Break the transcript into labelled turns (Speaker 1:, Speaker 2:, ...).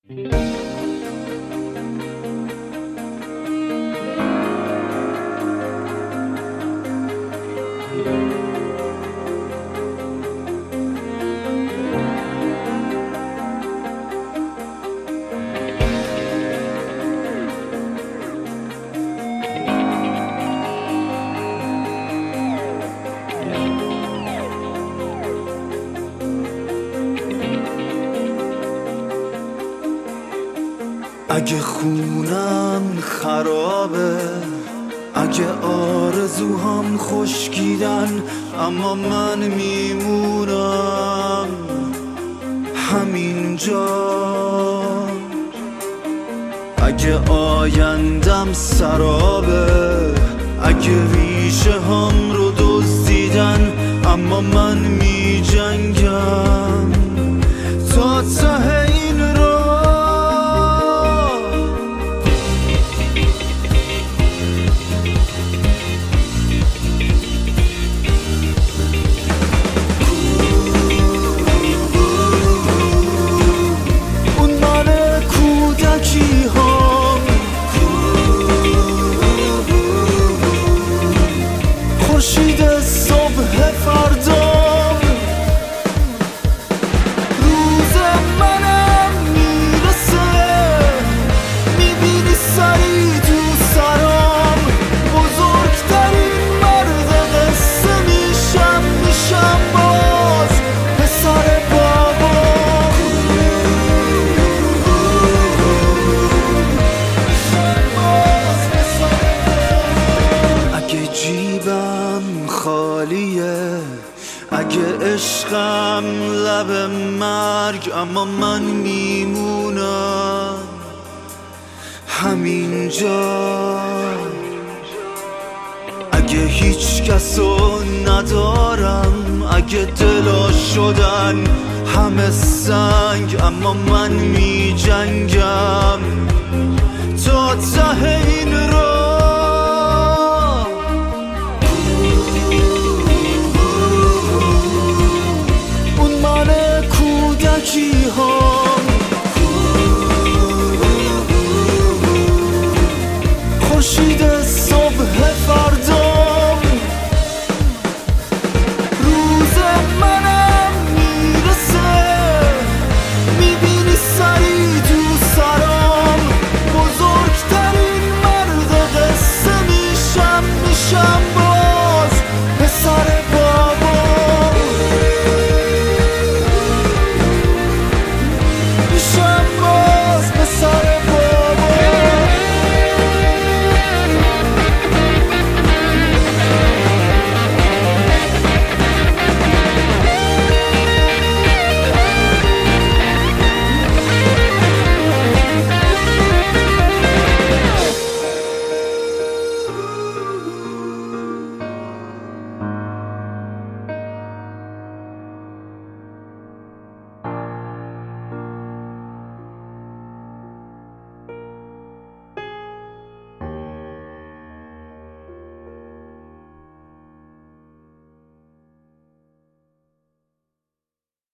Speaker 1: اگه خونم خرابه، اگه آرزوهام خشکیدن، اما من میمونم همینجا. اگه آیندم سرابه، اگه ریشه هم رو دزدیدن، اما من میجنگم تا ته این راه. خورشید صبح فردام روز منم میرسه، میبینی سری تو سرام، بزرگترین مرد قصه میشم باز پسر بابا. اگه جیبم خالیه، اگه عشقم لب مرگ، اما من میمونم همینجا. اگه هیچ کسو ندارم، اگه دلا شدن همه سنگ، اما من میجنگم تا ته این